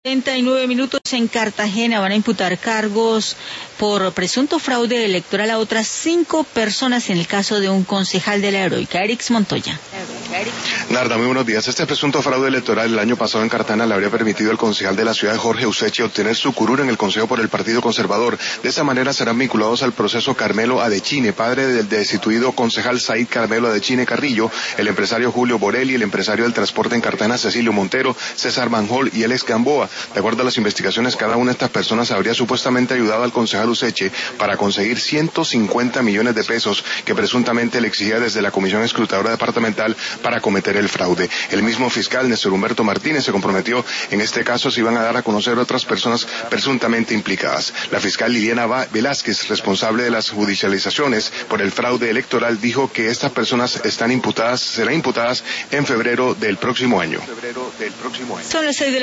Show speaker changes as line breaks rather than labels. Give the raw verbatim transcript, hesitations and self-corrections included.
treinta y nueve minutos en Cartagena van a imputar cargos por presunto fraude electoral a otras cinco personas en el caso de un concejal de la Heroica. Erix Montoya.
Narda, muy buenos días. Este presunto fraude electoral el año pasado en Cartagena le habría permitido al concejal de la ciudad, Jorge Useche, obtener su curul en el Consejo por el Partido Conservador. De esa manera serán vinculados al proceso Carmelo Adechine, padre del destituido concejal Said Carmelo Adechine Carrillo, el empresario Julio Borelli, el empresario del transporte en Cartagena Cecilio Montero, César Manjol y el ex Gamboa. De acuerdo a las investigaciones, cada una de estas personas habría supuestamente ayudado al concejal Useche para conseguir ciento cincuenta millones de pesos que presuntamente le exigía desde la Comisión Escrutadora Departamental para cometer el fraude. El mismo fiscal, Néstor Humberto Martínez, se comprometió en este caso se iban a dar a conocer otras personas presuntamente implicadas. La fiscal Liliana Velázquez, responsable de las judicializaciones por el fraude electoral, dijo que estas personas están imputadas, serán imputadas en febrero del próximo año.
Son las seis de